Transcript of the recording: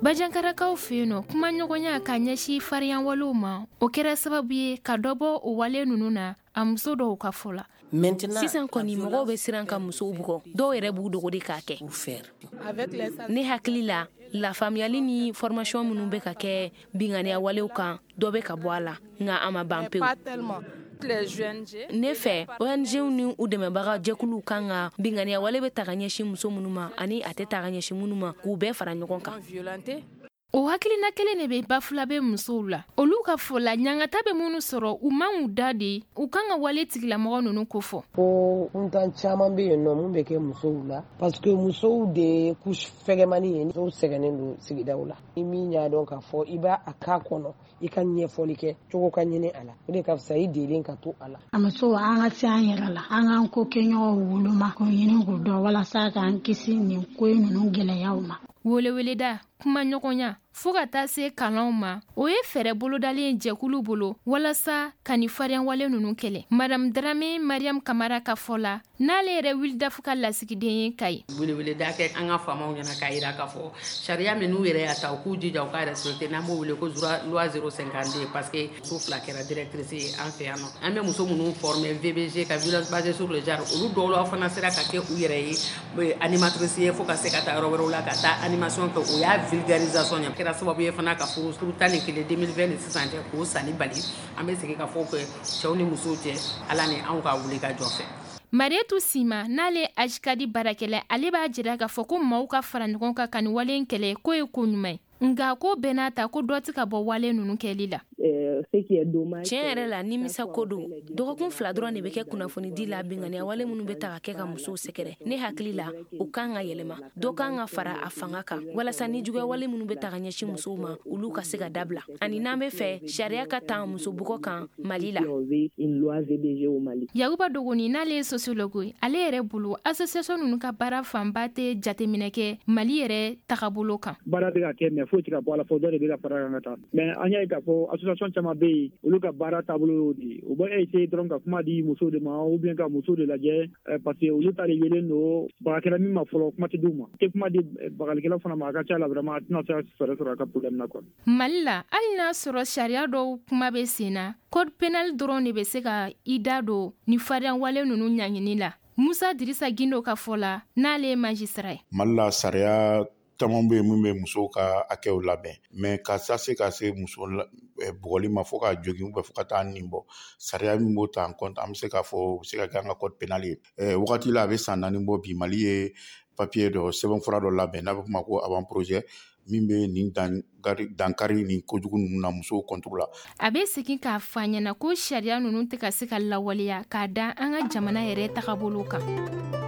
Bajankarakaw fɛ yen nɔ kuma ɲɔgɔnya ka ɲɛsin farinya walew ma o kɛra sababu ye ka dɔ bɔ o wale ninnu na a muso dɔw ka fɔ la. Sisan kɔni mɔgɔw bɛ siran ka musow bugɔ dɔw yɛrɛ b'u dogo de k'a kɛ. Ne hakili la lafaamuyali ni formation minnu bɛ ka kɛ binganiya walew kan dɔ bɛ ka bɔ a la nka a ma ban pewu. Ne fɛ ONG ni u dɛmɛbaga jɛkuluw kan ka binganiya wale bɛ ta ka ɲɛsin muso minnu ma ani a tɛ ta ka ɲɛsin minnu ma k'u bɛɛ fara ɲɔgɔn kan. O hakilina kelen de bɛ bafula bɛ musow la. Olu ka fɔ la ɲangata bɛ minnu sɔrɔ u man u da de u kan ka wale tigilamɔgɔ ninnu ko fɔ. Ko kuntan caman bɛ yen nɔ mun bɛ kɛ musow la parce que musow de couche fɛgɛmani ye musow sɛgɛnnen don sigidaw la. Ni min y'a dɔn k'a fɔ i b'a a k'a kɔnɔ i ka ɲɛfɔli kɛ cogo ka ɲini a la o de ka fisa i delen ka to a la. A muso an ka se an yɛrɛ la an k'an ko kɛɲɔgɔnw woloma k'o ɲini k'o dɔn walasa k'an kisi nin ko ninnu gɛlɛyaw ma. Weleweleda kuma ɲɔgɔnya fo ka taa se kalanw ma o ye fɛɛrɛ bolodalen jɛkulu bolo walasa ka ni farinya wale ninnu kɛlɛ. Madame Dramé Mariam Kamara ka fɔ la n'ale yɛrɛ wilidafu ka lasigiden ye Kayi. Weleweleda kɛ an ka faamaw ɲɛna k'a yira k'a fɔ sariya min n'u yɛrɛ y'a ta u k'u jija u ka respecter n'an b'o wele ko loi 052 parce que muso fila kɛra directrice ye an fɛ yan nɔ. An bɛ muso minnu former VBG ka violence basée sur le genre olu dɔw la fana sera ka kɛ u yɛrɛ ye animatrice ye fo ka se ka taa yɔrɔ wɛrɛw la ka taa animation kɛ o y'a vulgarisation ye. Kɛra sababu ye fana ka furu 11 2020 ni sisan cɛ k'o sani bali an bɛ segin ka fɔ kɛ cɛw ni musow cɛ ala ni anw ka wuli ka jɔ fɛ. Marietou Sima n'ale Ajkadi baarakɛla ale b'a jira k'a fɔ ko maaw ka fara ɲɔgɔn kan ka ni wale in kɛlɛ k'o ye ko ɲuman ye nka ko bɛɛ n'a ta ko dɔ tɛ ka bɔ wale ninnu kɛli la. Tiɲɛ yɛrɛ la nimisa ko don dɔgɔkun 2 dɔrɔn de bɛ kɛ kunnafoni di la binganiya wale minnu bɛ ta ka kɛ ka musow sɛgɛrɛ. Ne hakili la o kan ka yɛlɛma dɔ kan ka fara a fanga kan walasa ni juguya wale minnu bɛ ta ka ɲɛsin musow ma olu ka se ka dabila ani n'an bɛ fɛ sariya ka taa muso bugɔ kan Mali la. Yakuba Dogoni n'ale ye sociologue ye ale yɛrɛ bolo association ninnu ka baara fanba tɛ jateminɛ kɛ Mali yɛrɛ tagabolo kan. Baara bɛ ka kɛ mais foyi tɛ ka bɔ a la fɔ dɔ de bɛ ka fara kan ka taa mais an y'a ye k'a fɔ association caman bɛ yen olu ka baara taabolo y'o de ye u bɛ essayer dɔrɔn ka kuma di musow de ma ou bien ka musow de lajɛ parce que olu ta de yelen don bagakɛla min ma fɔlɔ kuma tɛ d'u ma tɛ kuma di bagalikɛla fana ma a ka ca la vraiment a tɛna se ka fɛɛrɛ sɔrɔ a ka problème na quoi. Mali la hali n'a sɔrɔ sariya dɔw kuma bɛ sen na code pénal dɔrɔn de bɛ se ka i da don ni farinya wale ninnu ɲaŋini la. Musa Dirisa Gindo ka fɔ la n'ale ye magistrat ye. Mali la sariya caman bɛ yen min bɛ musow ka hakɛw labɛn mais ka se muso bugɔli ma fo ka jogin fo ka taa nin bɔ sariya min b'o ta en compte an bɛ se k'a fɔ o bɛ se ka kɛ an ka code pénal ye wagati la a bɛ san 4 bɔ bi Mali ye papier dɔ sɛbɛnfura dɔ labɛn n'a bɛ f'o ma ko avant projet min bɛ nin dankari nin kojugu ninnu na musow contre la. A bɛ segin k'a fɔ ɲɛna ko sariya ninnu tɛ ka se ka lawaleya k'a da an ka jamana yɛrɛ tagabolo kan.